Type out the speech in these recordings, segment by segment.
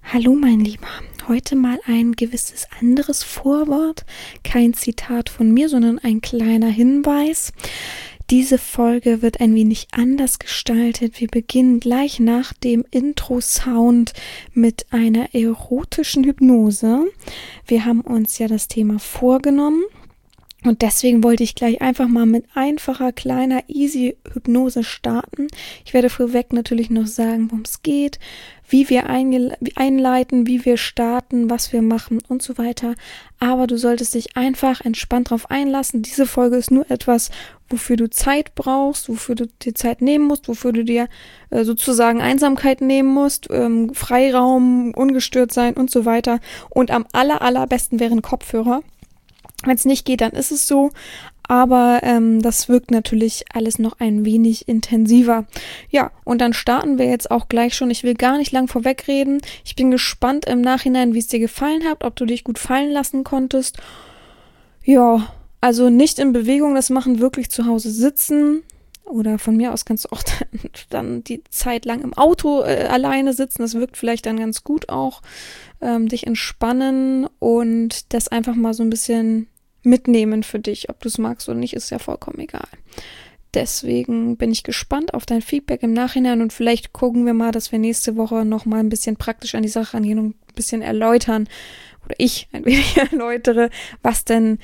Hallo mein Lieber, heute mal ein gewisses anderes Vorwort, kein Zitat von mir, sondern ein kleiner Hinweis. Diese Folge wird ein wenig anders gestaltet. Wir beginnen gleich nach dem Intro-Sound mit einer erotischen Hypnose. Wir haben uns ja das Thema vorgenommen. Und deswegen wollte ich gleich einfach mal mit einfacher, kleiner, easy Hypnose starten. Ich werde vorweg natürlich noch sagen, worum es geht, wie wir einleiten, wie wir starten, was wir machen und so weiter. Aber du solltest dich einfach entspannt drauf einlassen. Diese Folge ist nur etwas, wofür du Zeit brauchst, wofür du dir Zeit nehmen musst, wofür du dir sozusagen Einsamkeit nehmen musst, Freiraum, ungestört sein und so weiter. Und am allerbesten wären Kopfhörer. Wenn es nicht geht, dann ist es so, aber das wirkt natürlich alles noch ein wenig intensiver. Ja, und dann starten wir jetzt auch gleich schon. Ich will gar nicht lang vorwegreden. Ich bin gespannt im Nachhinein, wie es dir gefallen hat, ob du dich gut fallen lassen konntest. Ja, also nicht in Bewegung das machen, wirklich zu Hause sitzen. Oder von mir aus kannst du auch dann die Zeit lang im Auto alleine sitzen. Das wirkt vielleicht dann ganz gut auch. Dich entspannen und das einfach mal so ein bisschen mitnehmen für dich. Ob du es magst oder nicht, ist ja vollkommen egal. Deswegen bin ich gespannt auf dein Feedback im Nachhinein und vielleicht gucken wir mal, dass wir nächste Woche noch mal ein bisschen praktisch an die Sache rangehen und ein bisschen erläutern oder ich ein wenig erläutere, was denn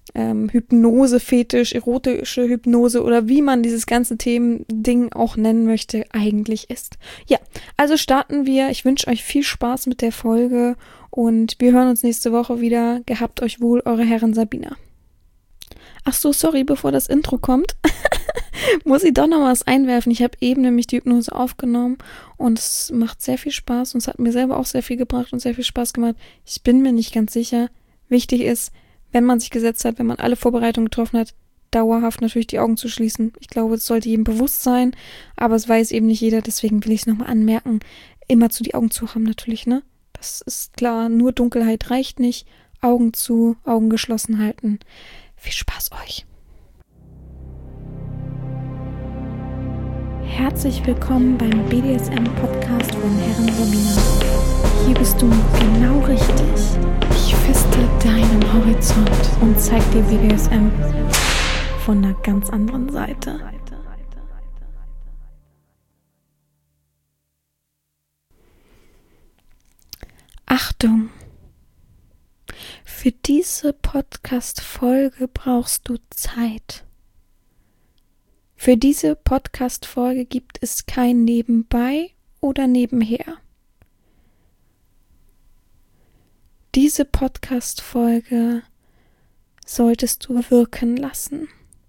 Hypnose, Fetisch, erotische Hypnose oder wie man dieses ganze Ding auch nennen möchte, eigentlich ist. Ja, also starten wir. Ich wünsche euch viel Spaß mit der Folge und wir hören uns nächste Woche wieder. Gehabt euch wohl, eure Herren Sabina. Ach so, sorry, bevor das Intro kommt, muss ich doch noch was einwerfen. Ich habe eben nämlich die Hypnose aufgenommen und es macht sehr viel Spaß und es hat mir selber auch sehr viel gebracht und sehr viel Spaß gemacht. Ich bin mir nicht ganz sicher. Wichtig ist, wenn man sich gesetzt hat, wenn man alle Vorbereitungen getroffen hat, dauerhaft natürlich die Augen zu schließen. Ich glaube, es sollte jedem bewusst sein, aber es weiß eben nicht jeder, deswegen will ich es nochmal anmerken. Immer zu die Augen zu haben natürlich, ne? Das ist klar, nur Dunkelheit reicht nicht. Augen zu, Augen geschlossen halten. Viel Spaß euch! Herzlich willkommen beim BDSM-Podcast von Herren Sabina. Hier bist du genau richtig. Ich feste deinen Horizont und zeig dir BDSM von einer ganz anderen Seite. Achtung! Für diese Podcast-Folge brauchst du Zeit. Für diese Podcast-Folge gibt es kein Nebenbei oder Nebenher. Diese Podcast-Folge solltest du wirken lassen.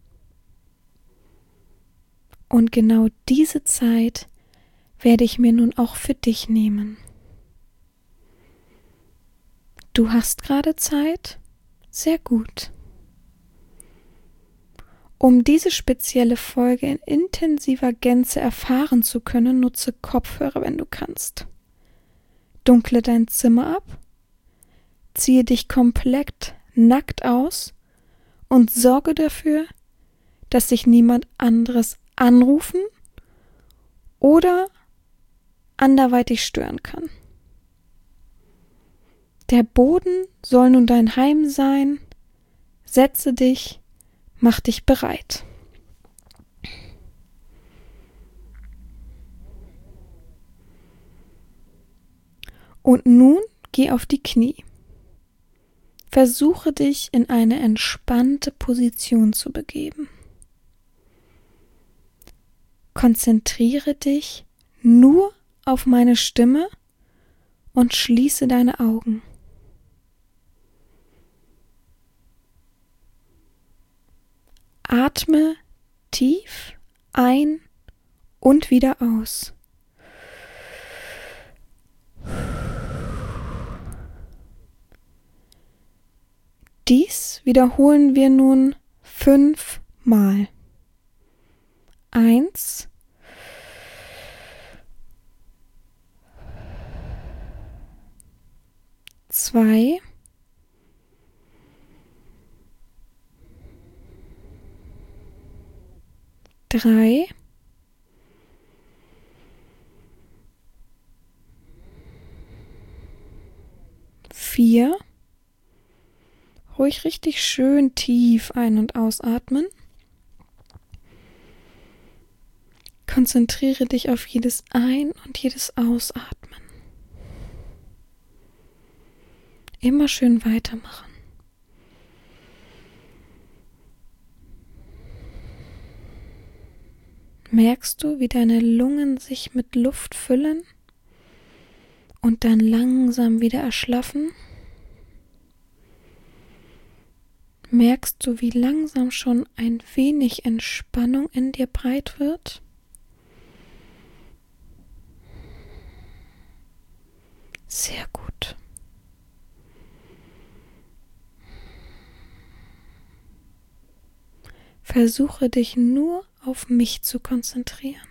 Und genau diese Zeit werde ich mir nun auch für dich nehmen. Du hast gerade Zeit? Sehr gut. Um diese spezielle Folge in intensiver Gänze erfahren zu können, nutze Kopfhörer, wenn du kannst. Dunkle dein Zimmer ab, ziehe dich komplett nackt aus und sorge dafür, dass dich niemand anderes anrufen oder anderweitig stören kann. Der Boden soll nun dein Heim sein. Setze dich, mach dich bereit. Und nun geh auf die Knie. Versuche dich in eine entspannte Position zu begeben. Konzentriere dich nur auf meine Stimme und schließe deine Augen. Atme tief ein und wieder aus. Dies wiederholen wir nun 5 Mal. 1, 2, 3, 4, 4. Ruhig richtig schön tief ein- und ausatmen. Konzentriere dich auf jedes Ein- und jedes Ausatmen. Immer schön weitermachen. Merkst du, wie deine Lungen sich mit Luft füllen und dann langsam wieder erschlaffen? Merkst du, wie langsam schon ein wenig Entspannung in dir breit wird? Sehr gut. Versuche dich nur auf mich zu konzentrieren.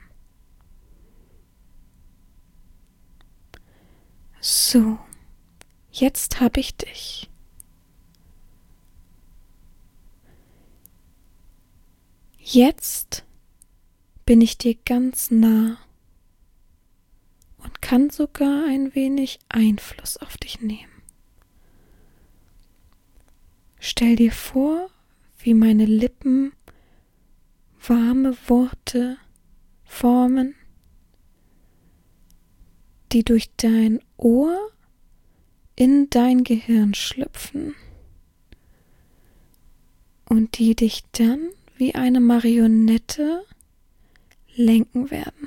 So, jetzt habe ich dich. Jetzt bin ich dir ganz nah und kann sogar ein wenig Einfluss auf dich nehmen. Stell dir vor, wie meine Lippen warme Worte formen, die durch dein Ohr in dein Gehirn schlüpfen und die dich dann wie eine Marionette lenken werden.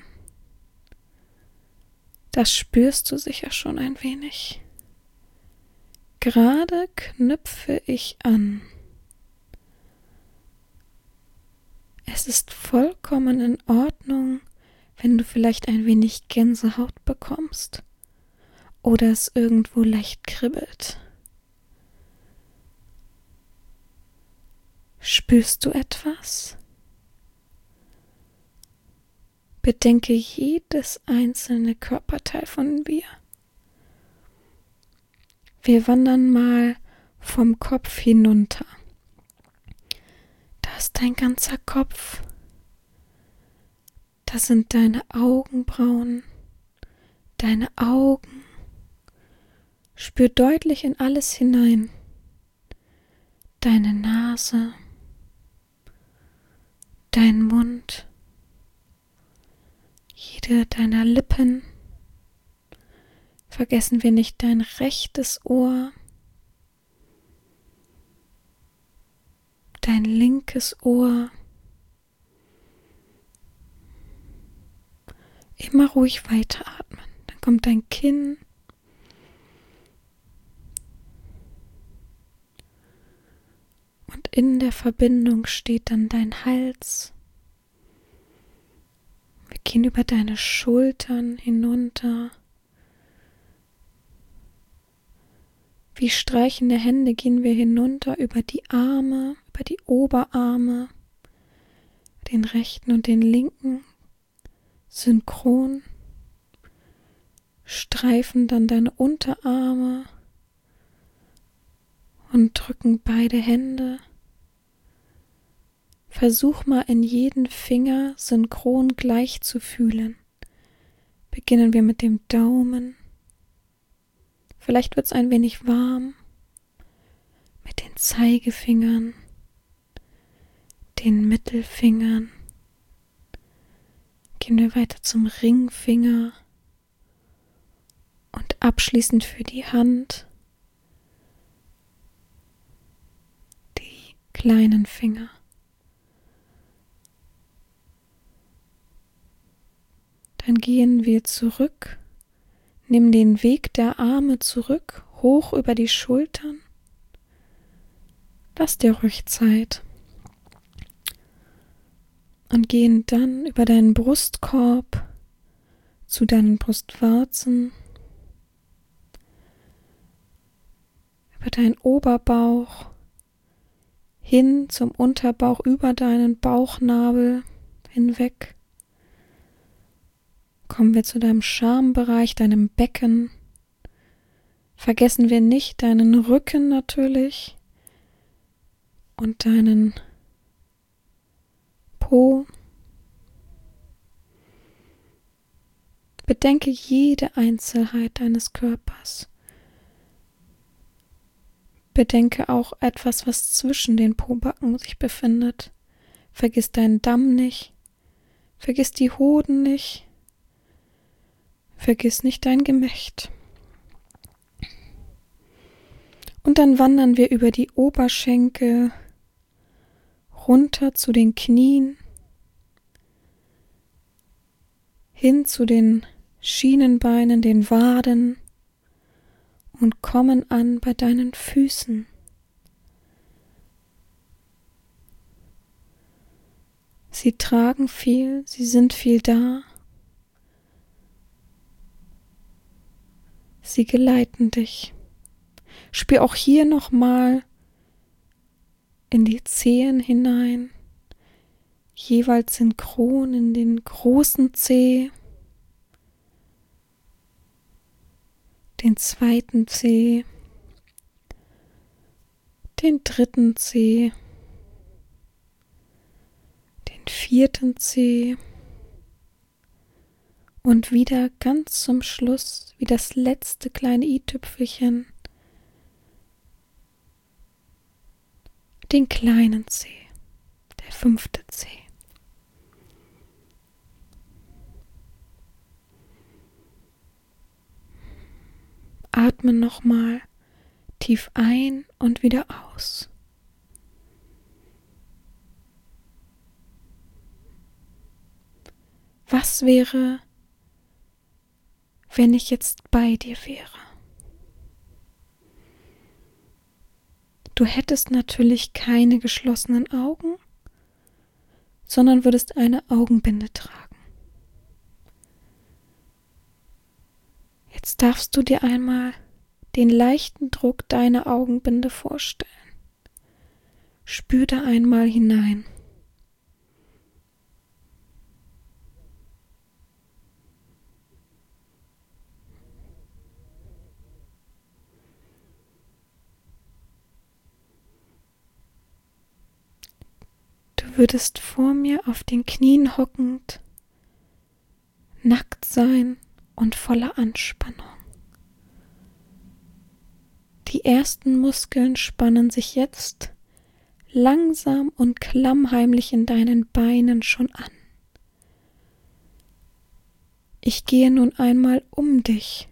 Das spürst du sicher schon ein wenig. Gerade knüpfe ich an. Es ist vollkommen in Ordnung, wenn du vielleicht ein wenig Gänsehaut bekommst oder es irgendwo leicht kribbelt. Spürst du etwas? Bedenke jedes einzelne Körperteil von mir. Wir wandern mal vom Kopf hinunter. Da ist dein ganzer Kopf. Das sind deine Augenbrauen, deine Augen. Spür deutlich in alles hinein. Deine Nase, dein Mund, jede deiner Lippen. Vergessen wir nicht dein rechtes Ohr, dein linkes Ohr. Immer ruhig weiteratmen. Dann kommt dein Kinn. Und in der Verbindung steht dann dein Hals. Wir gehen über deine Schultern hinunter. Wie streichende Hände gehen wir hinunter über die Arme, über die Oberarme, den rechten und den linken, synchron, streifen dann deine Unterarme und drücken beide Hände. Versuch mal in jeden Finger synchron gleich zu fühlen. Beginnen wir mit dem Daumen. Vielleicht wird es ein wenig warm. Mit den Zeigefingern, den Mittelfingern. Gehen wir weiter zum Ringfinger und abschließend für die Hand die kleinen Finger. Dann gehen wir zurück, nimm den Weg der Arme zurück, hoch über die Schultern. Lass dir ruhig Zeit. Und gehen dann über deinen Brustkorb zu deinen Brustwarzen, über deinen Oberbauch, hin zum Unterbauch, über deinen Bauchnabel hinweg. Kommen wir zu deinem Schambereich, deinem Becken. Vergessen wir nicht deinen Rücken natürlich und deinen Po. Bedenke jede Einzelheit deines Körpers. Bedenke auch etwas, was zwischen den Pobacken sich befindet. Vergiss deinen Damm nicht. Vergiss die Hoden nicht. Vergiss nicht dein Gemächt. Und dann wandern wir über die Oberschenkel runter zu den Knien, hin zu den Schienenbeinen, den Waden und kommen an bei deinen Füßen. Sie tragen viel, sie sind viel da. Sie geleiten dich. Spür auch hier nochmal in die Zehen hinein, jeweils synchron in den großen Zeh, den zweiten Zeh, den dritten Zeh, den vierten Zeh und wieder ganz zum Schluss, wie das letzte kleine i-Tüpfelchen, den kleinen Zeh, der fünfte Zeh. Atme nochmal tief ein und wieder aus. Was wäre, wenn ich jetzt bei dir wäre? Du hättest natürlich keine geschlossenen Augen, sondern würdest eine Augenbinde tragen. Jetzt darfst du dir einmal den leichten Druck deiner Augenbinde vorstellen. Spür da einmal hinein. Du würdest vor mir auf den Knien hockend, nackt sein und voller Anspannung. Die ersten Muskeln spannen sich jetzt langsam und klammheimlich in deinen Beinen schon an. Ich gehe nun einmal um dich.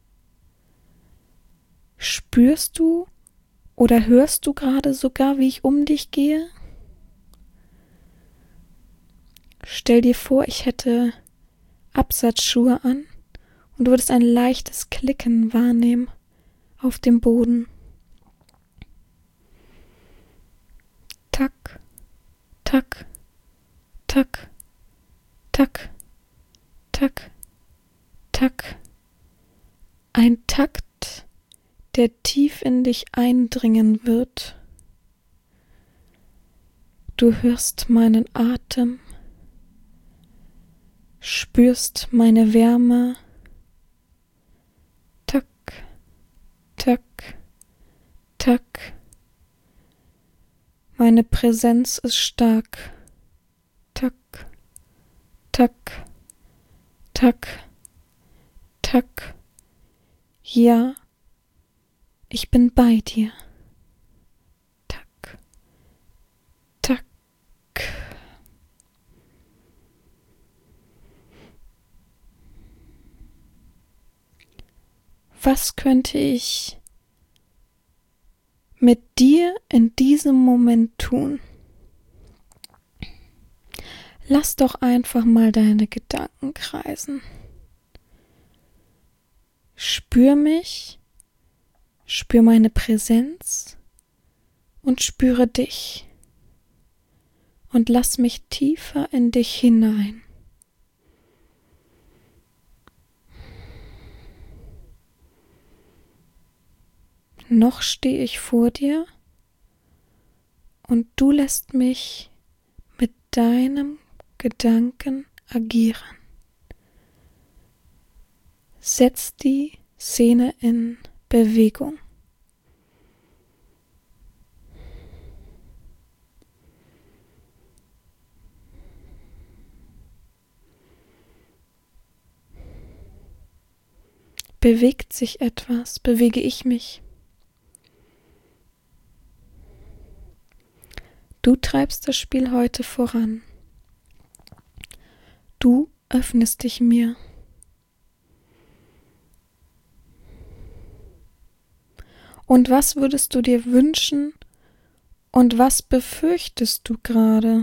Spürst du oder hörst du gerade sogar, wie ich um dich gehe? Stell dir vor, ich hätte Absatzschuhe an und du würdest ein leichtes Klicken wahrnehmen auf dem Boden. Tack, tack, tack, tack, tack, tack. Ein Takt, der tief in dich eindringen wird. Du hörst meinen Atem, spürst meine Wärme. Tack, tack, tack. Meine Präsenz ist stark. Tack, tack, tack, tack. Ja, ich bin bei dir. Tack, tack. Was könnte ich mit dir in diesem Moment tun? Lass doch einfach mal deine Gedanken kreisen. Spür mich, spür meine Präsenz und spüre dich. Und lass mich tiefer in dich hinein. Noch stehe ich vor dir und du lässt mich mit deinem Gedanken agieren. Setz die Szene in Bewegung. Bewegt sich etwas? Bewege ich mich? Du treibst das Spiel heute voran. Du öffnest dich mir. Und was würdest du dir wünschen und was befürchtest du gerade?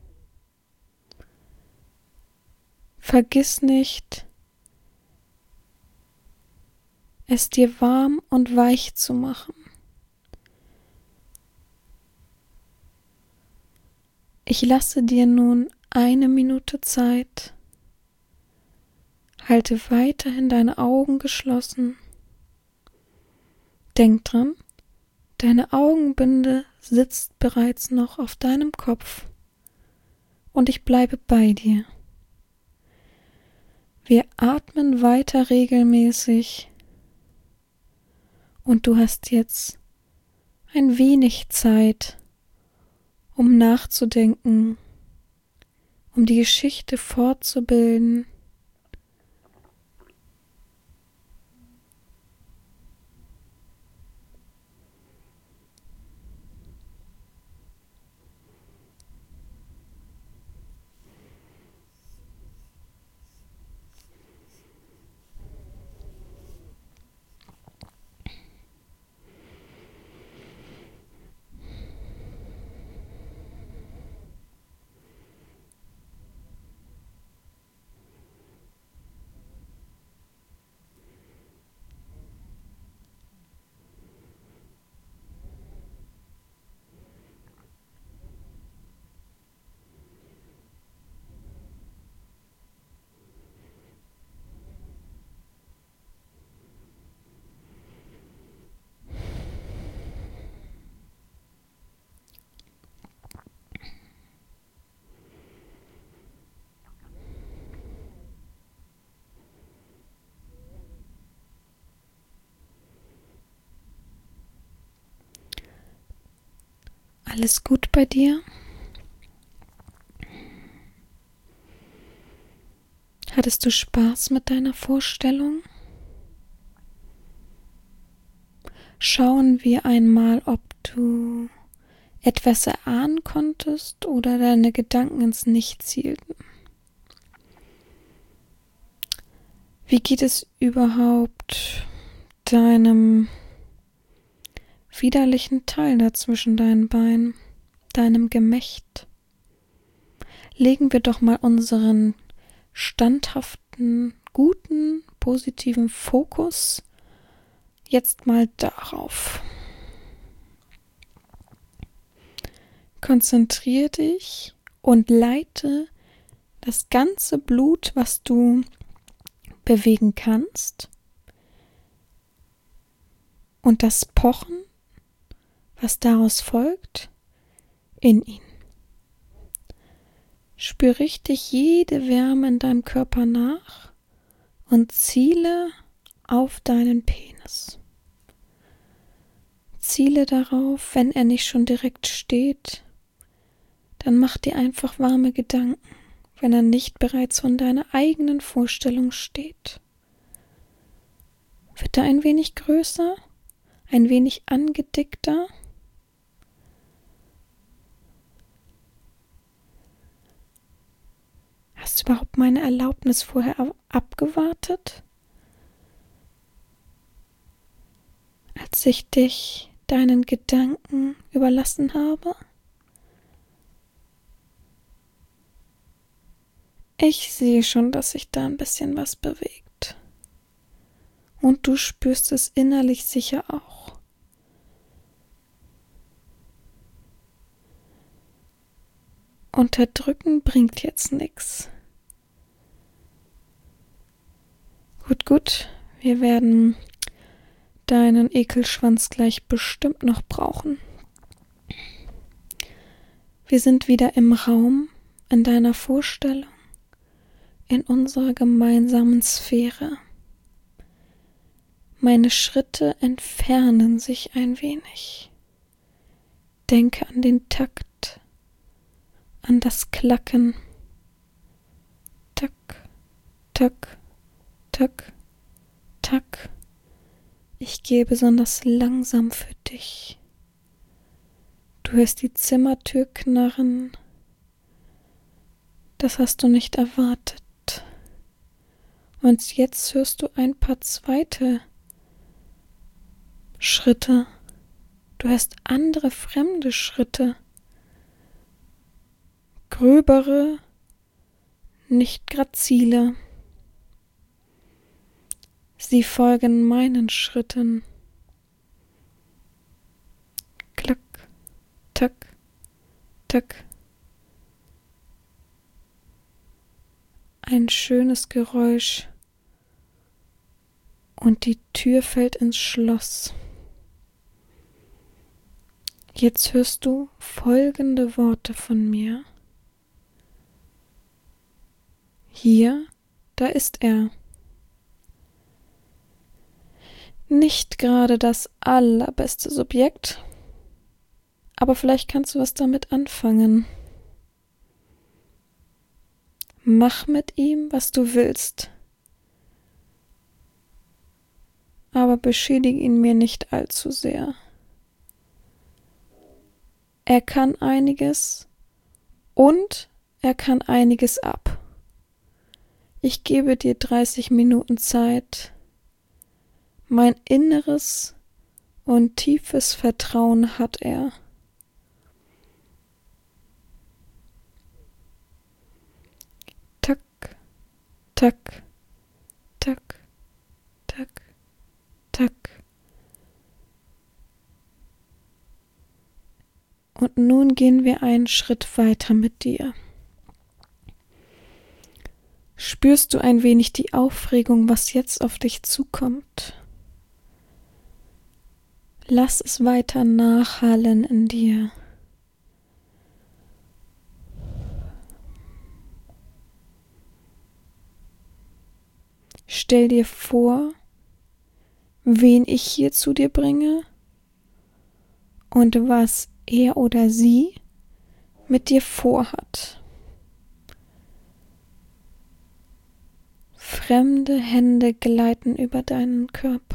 Vergiss nicht, es dir warm und weich zu machen. Ich lasse dir nun 1 Minute Zeit. Halte weiterhin deine Augen geschlossen. Denk dran, deine Augenbinde sitzt bereits noch auf deinem Kopf und ich bleibe bei dir. Wir atmen weiter regelmäßig und du hast jetzt ein wenig Zeit, um nachzudenken, um die Geschichte fortzubilden. Alles gut bei dir? Hattest du Spaß mit deiner Vorstellung? Schauen wir einmal, ob du etwas erahnen konntest oder deine Gedanken ins Nichts zielten. Wie geht es überhaupt deinem widerlichen Teil da zwischen deinen Beinen, deinem Gemächt? Legen wir doch mal unseren standhaften, guten, positiven Fokus jetzt mal darauf. Konzentriere dich und leite das ganze Blut, was du bewegen kannst, und das Pochen, was daraus folgt, in ihn. Spür richtig jede Wärme in deinem Körper nach und ziele auf deinen Penis. Ziele darauf, wenn er nicht schon direkt steht, dann mach dir einfach warme Gedanken, wenn er nicht bereits von deiner eigenen Vorstellung steht. Wird er ein wenig größer, ein wenig angedickter? Hast du überhaupt meine Erlaubnis vorher abgewartet? Als ich dich deinen Gedanken überlassen habe? Ich sehe schon, dass sich da ein bisschen was bewegt. Und du spürst es innerlich sicher auch. Unterdrücken bringt jetzt nichts. Gut, wir werden deinen Ekelschwanz gleich bestimmt noch brauchen. Wir sind wieder im Raum, in deiner Vorstellung, in unserer gemeinsamen Sphäre. Meine Schritte entfernen sich ein wenig. Denke an den Takt, an das Klacken. Tack, tack, tack, tack. Ich gehe besonders langsam für dich. Du hörst die Zimmertür knarren. Das hast du nicht erwartet. Und jetzt hörst du ein paar zweite Schritte. Du hörst andere fremde Schritte. Gröbere, nicht grazile. Sie folgen meinen Schritten. Klack, tack, tack. Ein schönes Geräusch. Und die Tür fällt ins Schloss. Jetzt hörst du folgende Worte von mir. Hier, da ist er. Nicht gerade das allerbeste Subjekt, aber vielleicht kannst du was damit anfangen. Mach mit ihm, was du willst, aber beschädige ihn mir nicht allzu sehr. Er kann einiges und er kann einiges ab. Ich gebe dir 30 Minuten Zeit. Mein inneres und tiefes Vertrauen hat er. Tack, tack, tack, tack, tack. Und nun gehen wir einen Schritt weiter mit dir. Spürst du ein wenig die Aufregung, was jetzt auf dich zukommt? Lass es weiter nachhallen in dir. Stell dir vor, wen ich hier zu dir bringe und was er oder sie mit dir vorhat. Fremde Hände gleiten über deinen Körper.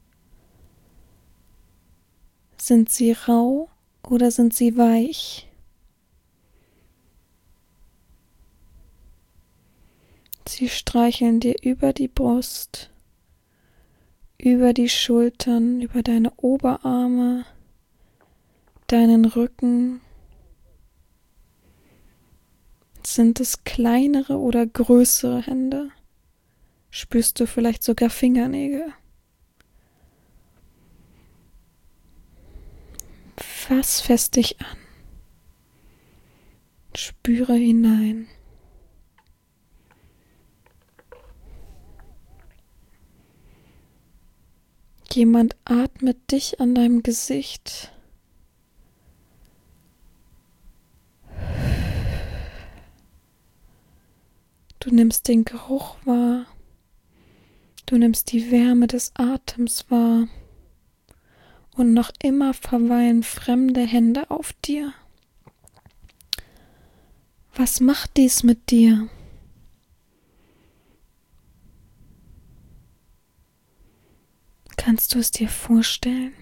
Sind sie rau oder sind sie weich? Sie streicheln dir über die Brust, über die Schultern, über deine Oberarme, deinen Rücken. Sind es kleinere oder größere Hände? Spürst du vielleicht sogar Fingernägel? Fass fest dich an. Spüre hinein. Jemand atmet dich an deinem Gesicht. Du nimmst den Geruch wahr. Du nimmst die Wärme des Atems wahr. Und noch immer verweilen fremde Hände auf dir. Was macht dies mit dir? Kannst du es dir vorstellen?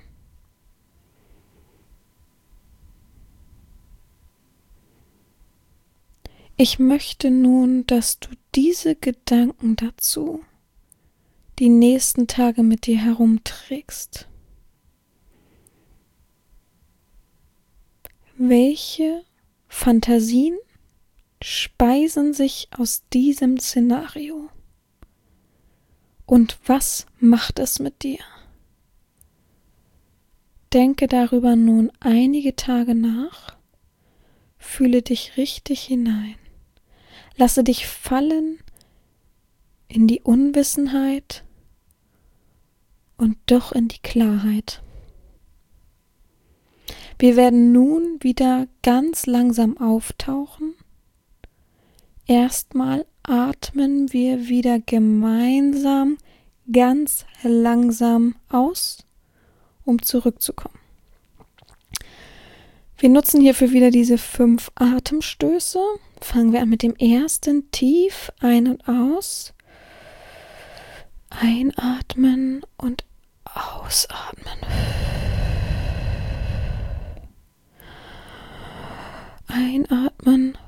Ich möchte nun, dass du diese Gedanken dazu die nächsten Tage mit dir herumträgst. Welche Fantasien speisen sich aus diesem Szenario? Und was macht es mit dir? Denke darüber nun einige Tage nach, fühle dich richtig hinein, lasse dich fallen in die Unwissenheit und doch in die Klarheit. Wir werden nun wieder ganz langsam auftauchen. Erstmal atmen wir wieder gemeinsam ganz langsam aus, um zurückzukommen. Wir nutzen hierfür wieder diese 5 Atemstöße. Fangen wir an mit dem ersten. Tief ein- und aus. Einatmen und ausatmen. Einatmen.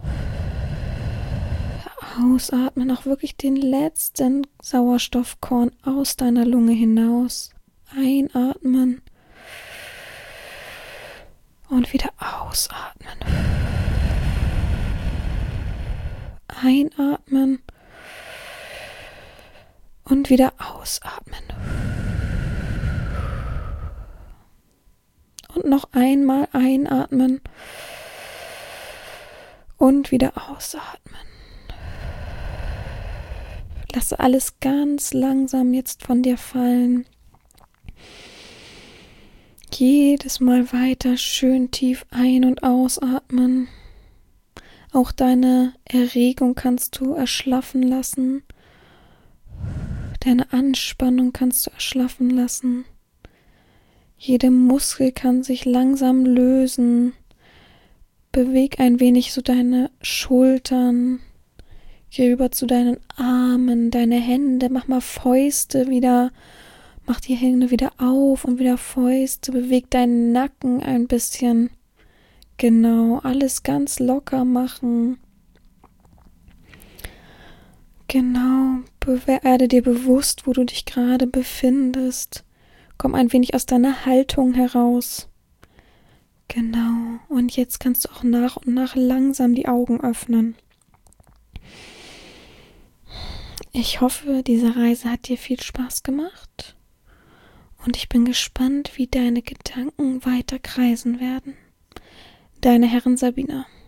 Ausatmen. Auch wirklich den letzten Sauerstoffkorn aus deiner Lunge hinaus. Einatmen. Und wieder ausatmen. Einatmen. Und wieder ausatmen. Und noch einmal einatmen. Und wieder ausatmen. Lasse alles ganz langsam jetzt von dir fallen. Jedes Mal weiter schön tief ein- und ausatmen. Auch deine Erregung kannst du erschlaffen lassen. Deine Anspannung kannst du erschlaffen lassen. Jeder Muskel kann sich langsam lösen. Beweg ein wenig so deine Schultern. Geh rüber zu deinen Armen, deine Hände. Mach mal Fäuste wieder. Mach die Hände wieder auf und wieder Fäuste. Beweg deinen Nacken ein bisschen. Genau, alles ganz locker machen. Genau, werde dir bewusst, wo du dich gerade befindest. Komm ein wenig aus deiner Haltung heraus. Genau, und jetzt kannst du auch nach und nach langsam die Augen öffnen. Ich hoffe, diese Reise hat dir viel Spaß gemacht. Und ich bin gespannt, wie deine Gedanken weiter kreisen werden. Deine Herrin Sabina.